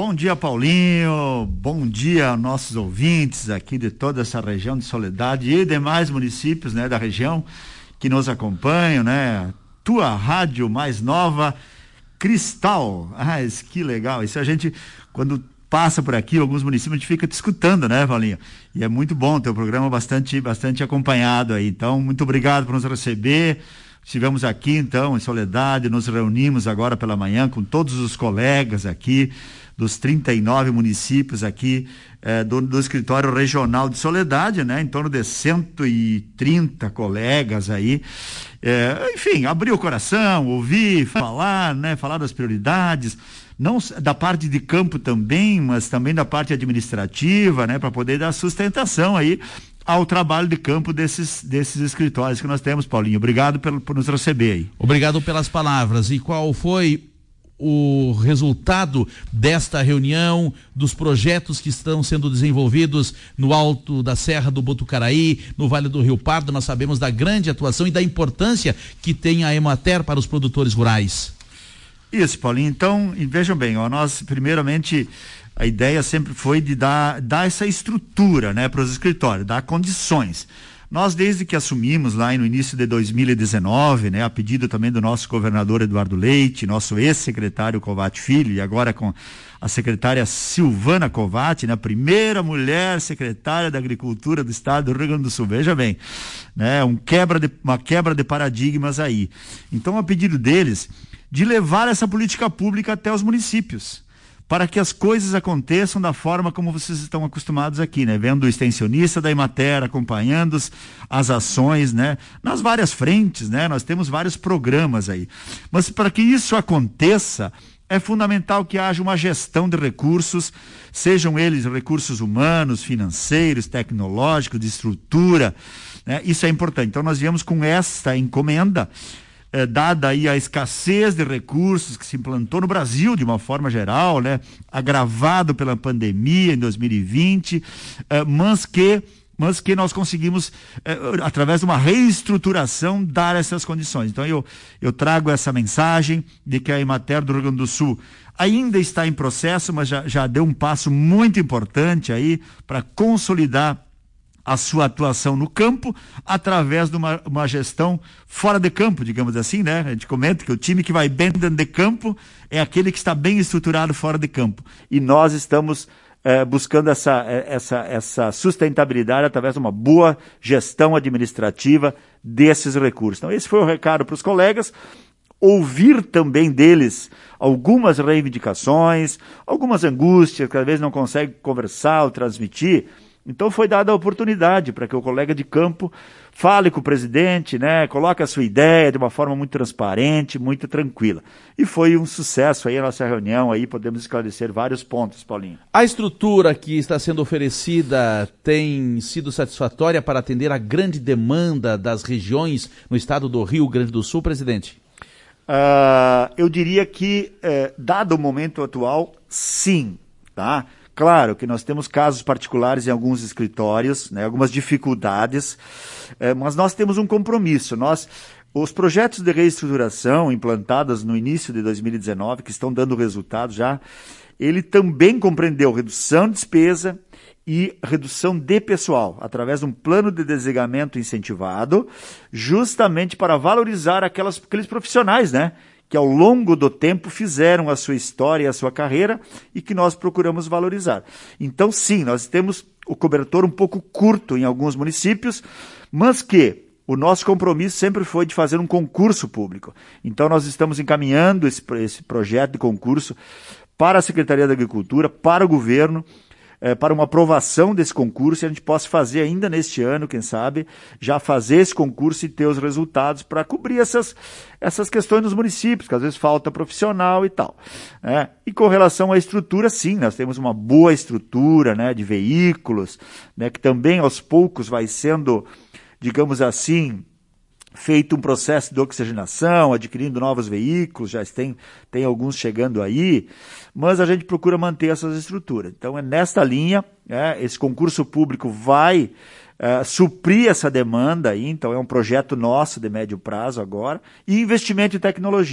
Bom dia, Paulinho. Bom dia aos nossos ouvintes aqui de toda essa região de Soledade e demais municípios, né, da região que nos acompanham, né? Tua rádio mais nova, Cristal. Que legal. Isso a gente, quando passa por aqui, alguns municípios, a gente fica te escutando, né, Paulinho? E é muito bom, teu programa bastante acompanhado aí. Então, muito obrigado por nos receber. Estivemos aqui, então, em Soledade, nos reunimos agora pela manhã com todos os colegas aqui, dos 39 municípios aqui do escritório regional de Soledade, né? Em torno de 130 colegas aí. Enfim, abrir o coração, ouvir, falar, né? Falar das prioridades, não da parte de campo também, mas também da parte administrativa, né? Para poder dar sustentação aí ao trabalho de campo desses escritórios que nós temos, Paulinho. Obrigado por nos receber aí. Obrigado pelas palavras. E qual foi o resultado desta reunião, dos projetos que estão sendo desenvolvidos no alto da Serra do Botucaraí, no Vale do Rio Pardo? Nós sabemos da grande atuação e da importância que tem a Emater para os produtores rurais. Isso, Paulinho. Então, vejam bem, nós primeiramente a ideia sempre foi de dar essa estrutura, né, para os escritórios, dar condições. Nós, desde que assumimos lá no início de 2019, né, a pedido também do nosso governador Eduardo Leite, nosso ex-secretário Covatti Filho, e agora com a secretária Silvana Covatti, né, a primeira mulher secretária da Agricultura do Estado do Rio Grande do Sul. Veja bem, né, uma quebra de paradigmas aí. Então, a pedido deles, de levar essa política pública até os municípios, para que as coisas aconteçam da forma como vocês estão acostumados aqui, né? Vendo o extensionista da Emater, acompanhando as ações, né? Nas várias frentes, né? Nós temos vários programas aí. Mas para que isso aconteça, é fundamental que haja uma gestão de recursos, sejam eles recursos humanos, financeiros, tecnológicos, de estrutura, né? Isso é importante. Então nós viemos com esta encomenda, dada aí a escassez de recursos que se implantou no Brasil de uma forma geral, né, agravado pela pandemia em 2020, mas que nós conseguimos, através de uma reestruturação, dar essas condições. Então eu trago essa mensagem de que a Emater do Rio Grande do Sul ainda está em processo, mas já deu um passo muito importante aí para consolidar a sua atuação no campo, através de uma gestão fora de campo, digamos assim, né? A gente comenta que o time que vai bem dentro de campo é aquele que está bem estruturado fora de campo. E nós estamos buscando essa sustentabilidade através de uma boa gestão administrativa desses recursos. Então, esse foi o recado para os colegas. Ouvir também deles algumas reivindicações, algumas angústias que às vezes não consegue conversar ou transmitir. Então foi dada a oportunidade para que o colega de campo fale com o presidente, né, coloque a sua ideia de uma forma muito transparente, muito tranquila. E foi um sucesso aí a nossa reunião, aí podemos esclarecer vários pontos, Paulinho. A estrutura que está sendo oferecida tem sido satisfatória para atender a grande demanda das regiões no estado do Rio Grande do Sul, presidente? Eu diria que, dado o momento atual, sim, tá? Claro que nós temos casos particulares em alguns escritórios, né, algumas dificuldades, mas nós temos um compromisso. Os projetos de reestruturação implantados no início de 2019, que estão dando resultados já, ele também compreendeu redução de despesa e redução de pessoal, através de um plano de desligamento incentivado, justamente para valorizar aqueles profissionais, né, que ao longo do tempo fizeram a sua história e a sua carreira e que nós procuramos valorizar. Então, sim, nós temos o cobertor um pouco curto em alguns municípios, mas que o nosso compromisso sempre foi de fazer um concurso público. Então, nós estamos encaminhando esse projeto de concurso para a Secretaria da Agricultura, para o governo, para uma aprovação desse concurso, e a gente possa fazer ainda neste ano, quem sabe, já fazer esse concurso e ter os resultados para cobrir essas questões nos municípios, que às vezes falta profissional e tal. Né? E com relação à estrutura, sim, nós temos uma boa estrutura, né, de veículos, né, que também aos poucos vai sendo, digamos assim, feito um processo de oxigenação, adquirindo novos veículos, já tem alguns chegando aí, mas a gente procura manter essas estruturas. Então é nesta linha, esse concurso público vai suprir essa demanda aí, então é um projeto nosso de médio prazo agora, e investimento em tecnologia.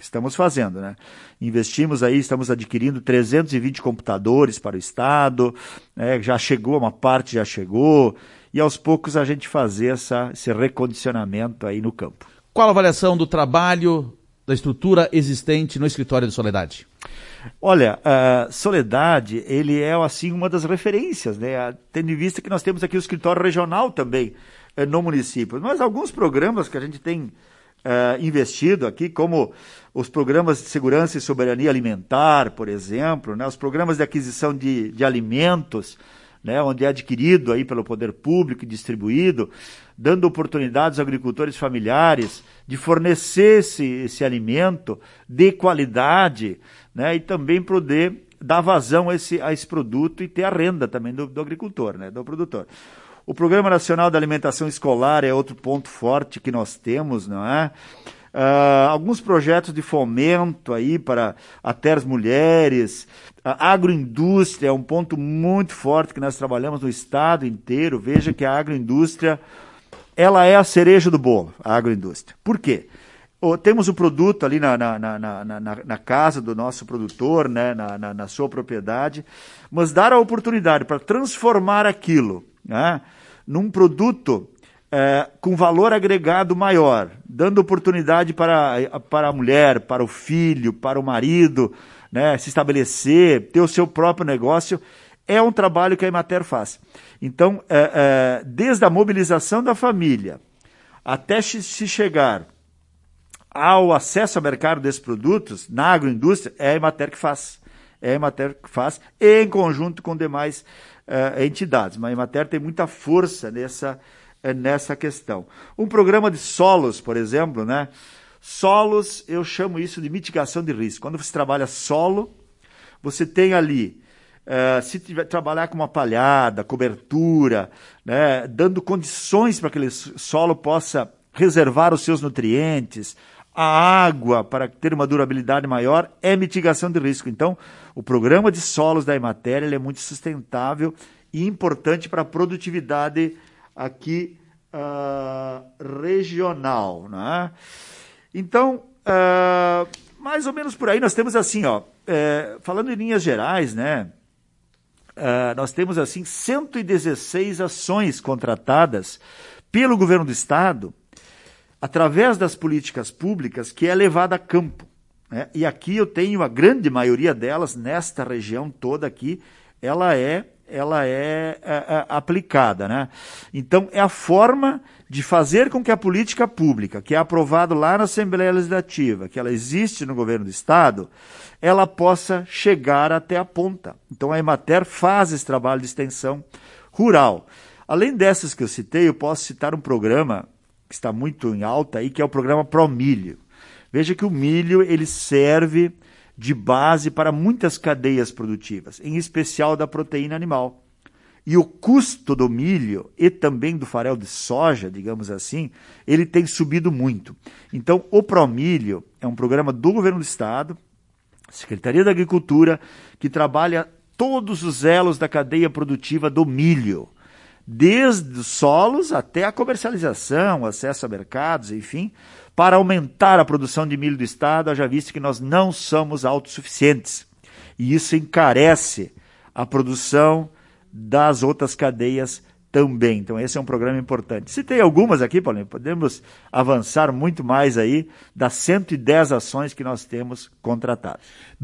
Estamos fazendo, né? Investimos aí, estamos adquirindo 320 computadores para o Estado, né? Já chegou, uma parte já chegou, e aos poucos a gente fazer esse recondicionamento aí no campo. Qual a avaliação do trabalho, da estrutura existente no escritório de Soledade? Olha, Soledade, ele é assim uma das referências, né? Tendo em vista que nós temos aqui o escritório regional também no município. Mas alguns programas que a gente tem investido aqui, como os programas de segurança e soberania alimentar, por exemplo, né? Os programas de aquisição de alimentos, né? Onde é adquirido aí pelo poder público e distribuído, dando oportunidades aos agricultores familiares de fornecer esse alimento de qualidade, né? E também poder dar vazão a esse produto e ter a renda também do agricultor, né? Do produtor. O Programa Nacional da Alimentação Escolar é outro ponto forte que nós temos, não é? Alguns projetos de fomento aí para até as mulheres. A agroindústria é um ponto muito forte que nós trabalhamos no estado inteiro. Veja que a agroindústria, ela é a cereja do bolo, a agroindústria. Por quê? Temos o produto ali na casa do nosso produtor, né? na sua propriedade, mas dar a oportunidade para transformar aquilo, né? Num produto com valor agregado maior, dando oportunidade para a mulher, para o filho, para o marido, né? Se estabelecer, ter o seu próprio negócio, é um trabalho que a Emater faz. Então, desde a mobilização da família até se chegar ao acesso ao mercado desses produtos, na agroindústria, é a Emater que faz. É a Emater que faz, em conjunto com demais entidades. Mas a Emater tem muita força nessa questão. Um programa de solos, por exemplo, né? Solos, eu chamo isso de mitigação de risco. Quando você trabalha solo, você tem ali, se trabalhar com uma palhada, cobertura, né? Dando condições para que aquele solo possa reservar os seus nutrientes, a água para ter uma durabilidade maior, é mitigação de risco. Então, o programa de solos da Emater ele é muito sustentável e importante para a produtividade aqui regional, né? Então, mais ou menos por aí, nós temos assim, falando em linhas gerais, né? Nós temos assim 116 ações contratadas pelo governo do estado através das políticas públicas que é levada a campo, né? E aqui eu tenho a grande maioria delas, nesta região toda aqui, ela é aplicada, né? Então, é a forma de fazer com que a política pública, que é aprovada lá na Assembleia Legislativa, que ela existe no governo do estado, ela possa chegar até a ponta. Então, a Emater faz esse trabalho de extensão rural. Além dessas que eu citei, eu posso citar um programa que está muito em alta aí, que é o programa Promilho. Veja que o milho, ele serve de base para muitas cadeias produtivas, em especial da proteína animal. E o custo do milho e também do farelo de soja, digamos assim, ele tem subido muito. Então, o Promilho é um programa do governo do estado, Secretaria da Agricultura, que trabalha todos os elos da cadeia produtiva do milho, desde os solos até a comercialização, acesso a mercados, enfim, para aumentar a produção de milho do estado, haja visto que nós não somos autossuficientes. E isso encarece a produção das outras cadeias também. Então, esse é um programa importante. Citei algumas aqui, Paulinho, podemos avançar muito mais aí das 110 ações que nós temos contratadas.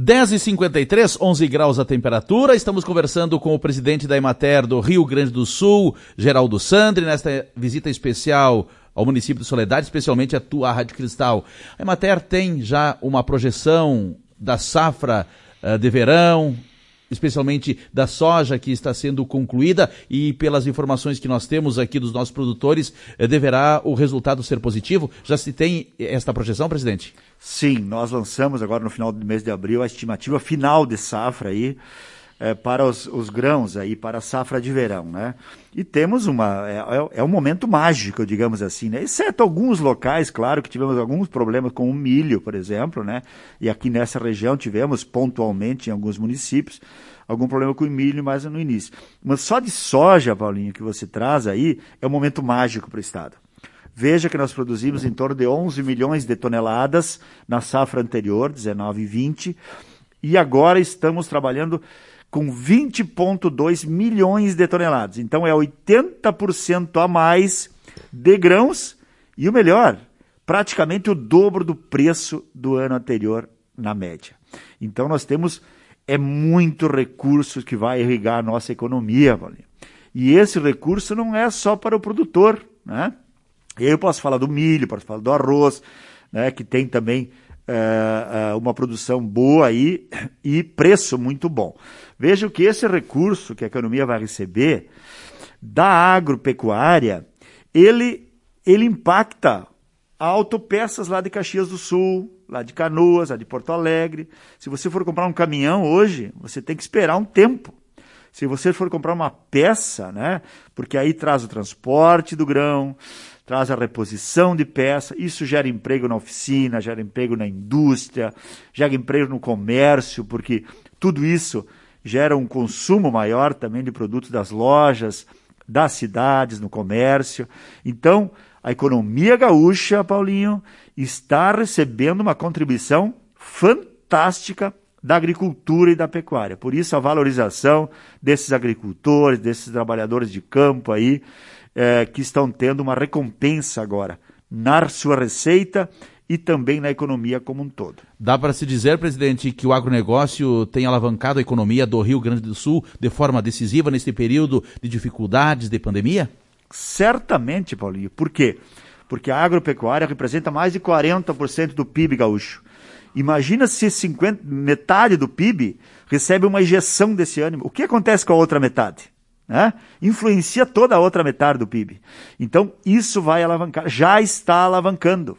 10h53, 11 graus a temperatura. Estamos conversando com o presidente da Emater do Rio Grande do Sul, Geraldo Sandri, nesta visita especial ao município de Soledade, especialmente a tua Rádio Cristal. A Emater tem já uma projeção da safra de verão, especialmente da soja que está sendo concluída, e pelas informações que nós temos aqui dos nossos produtores, deverá o resultado ser positivo? Já se tem esta projeção, presidente? Sim, nós lançamos agora no final do mês de abril a estimativa final de safra aí, para os grãos aí, para a safra de verão, né? E temos um momento mágico, digamos assim, né? Exceto alguns locais, claro, que tivemos alguns problemas com o milho, por exemplo, né? E aqui nessa região tivemos pontualmente em alguns municípios algum problema com o milho, mas no início. Mas só de soja, Paulinho, que você traz aí, é um momento mágico para o estado. Veja que nós produzimos em torno de 11 milhões de toneladas na safra anterior, 19 e 20, e agora estamos trabalhando com 20,2 milhões de toneladas. Então é 80% a mais de grãos e o melhor, praticamente o dobro do preço do ano anterior na média. Então nós temos muito recurso que vai irrigar a nossa economia, Paulinho. E esse recurso não é só para o produtor, né? Eu posso falar do milho, posso falar do arroz, né, que tem também uma produção boa aí e preço muito bom. Veja que esse recurso que a economia vai receber da agropecuária, ele impacta a autopeças lá de Caxias do Sul, lá de Canoas, lá de Porto Alegre. Se você for comprar um caminhão hoje, você tem que esperar um tempo. Se você for comprar uma peça, né, porque aí traz o transporte do grão, traz a reposição de peça, isso gera emprego na oficina, gera emprego na indústria, gera emprego no comércio, porque tudo isso gera um consumo maior também de produtos das lojas, das cidades, no comércio. Então, a economia gaúcha, Paulinho, está recebendo uma contribuição fantástica da agricultura e da pecuária. Por isso, a valorização desses agricultores, desses trabalhadores de campo aí, que estão tendo uma recompensa agora na sua receita e também na economia como um todo. Dá para se dizer, presidente, que o agronegócio tem alavancado a economia do Rio Grande do Sul de forma decisiva nesse período de dificuldades de pandemia? Certamente, Paulinho. Por quê? Porque a agropecuária representa mais de 40% do PIB gaúcho. Imagina se metade do PIB recebe uma injeção desse ânimo. O que acontece com a outra metade? Influencia toda a outra metade do PIB. Então, isso vai alavancar. Já está alavancando.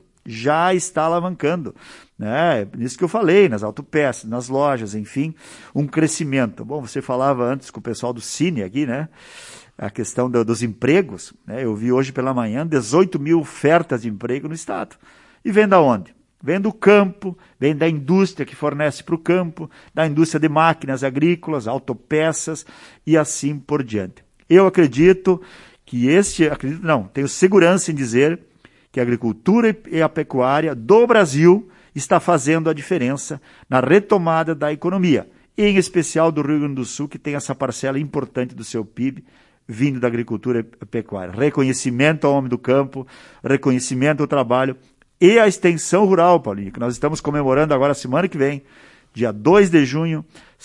Isso que eu falei, nas autopeças, nas lojas, enfim, um crescimento. Bom, você falava antes com o pessoal do Cine aqui, né? A questão dos empregos, né? Eu vi hoje pela manhã 18 mil ofertas de emprego no estado. E vem da onde? Vem do campo, vem da indústria que fornece para o campo, da indústria de máquinas agrícolas, autopeças e assim por diante. Eu acredito que tenho segurança em dizer que a agricultura e a pecuária do Brasil está fazendo a diferença na retomada da economia, em especial do Rio Grande do Sul, que tem essa parcela importante do seu PIB vindo da agricultura e pecuária. Reconhecimento ao homem do campo, reconhecimento ao trabalho e a extensão rural, Paulinho, que nós estamos comemorando agora semana que vem, dia 2 de junho,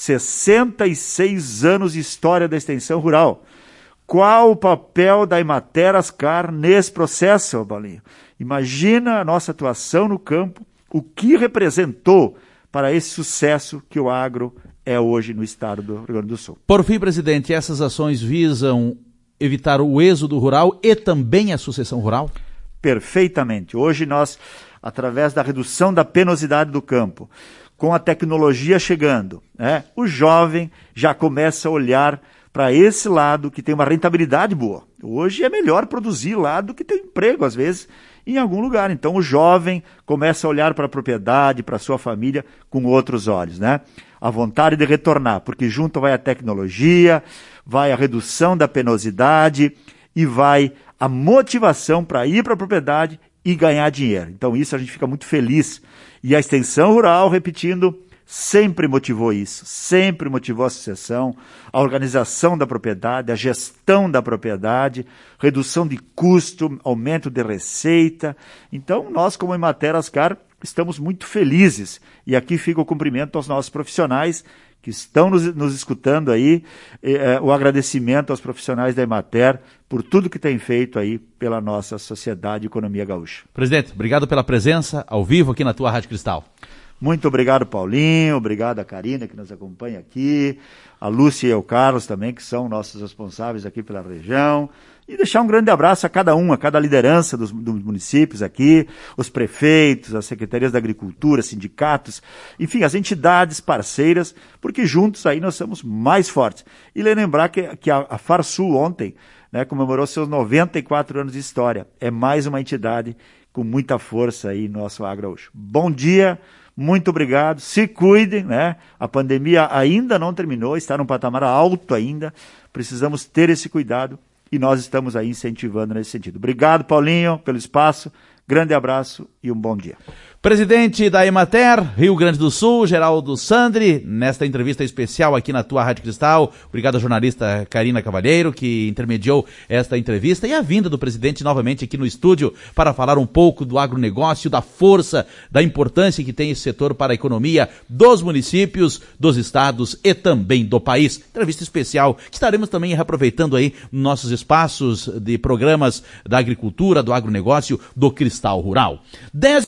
66 anos de história da extensão rural. Qual o papel da Emater Ascar nesse processo, Paulinho? Imagina a nossa atuação no campo, o que representou para esse sucesso que o agro é hoje no estado do Rio Grande do Sul. Por fim, presidente, essas ações visam evitar o êxodo rural e também a sucessão rural? Perfeitamente. Hoje nós, através da redução da penosidade do campo, com a tecnologia chegando, o jovem já começa a olhar para esse lado que tem uma rentabilidade boa. Hoje é melhor produzir lá do que ter emprego, às vezes, em algum lugar. Então o jovem começa a olhar para a propriedade, para a sua família, com outros olhos, né? A vontade de retornar, porque junto vai a tecnologia, vai a redução da penosidade e vai a motivação para ir para a propriedade e ganhar dinheiro. Então isso a gente fica muito feliz. E a extensão rural, repetindo, sempre motivou isso, sempre motivou a sucessão, a organização da propriedade, a gestão da propriedade, redução de custo, aumento de receita. Então nós, como Emater Ascar, estamos muito felizes. E aqui fica o cumprimento aos nossos profissionais que estão nos escutando aí, o agradecimento aos profissionais da Emater por tudo que tem feito aí pela nossa sociedade e economia gaúcha. Presidente, obrigado pela presença ao vivo aqui na tua Rádio Cristal. Muito obrigado, Paulinho, obrigado a Karina que nos acompanha aqui, a Lúcia e o Carlos também, que são nossos responsáveis aqui pela região. E deixar um grande abraço a cada liderança dos municípios aqui, os prefeitos, as secretarias da agricultura, sindicatos, enfim, as entidades parceiras, porque juntos aí nós somos mais fortes. E lembrar que a Farsul ontem, né, comemorou seus 94 anos de história. É mais uma entidade com muita força aí no nosso agro gaúcho. Bom dia, muito obrigado, se cuidem, né? A pandemia ainda não terminou, está num patamar alto ainda, precisamos ter esse cuidado e nós estamos aí incentivando nesse sentido. Obrigado, Paulinho, pelo espaço, grande abraço e um bom dia. Presidente da Emater, Rio Grande do Sul, Geraldo Sandri, nesta entrevista especial aqui na tua Rádio Cristal. Obrigado à jornalista Karina Cavalheiro, que intermediou esta entrevista, e a vinda do presidente novamente aqui no estúdio para falar um pouco do agronegócio, da força, da importância que tem esse setor para a economia dos municípios, dos estados e também do país. Entrevista especial que estaremos também reaproveitando aí nos nossos espaços de programas da agricultura, do agronegócio, do Cristal Rural.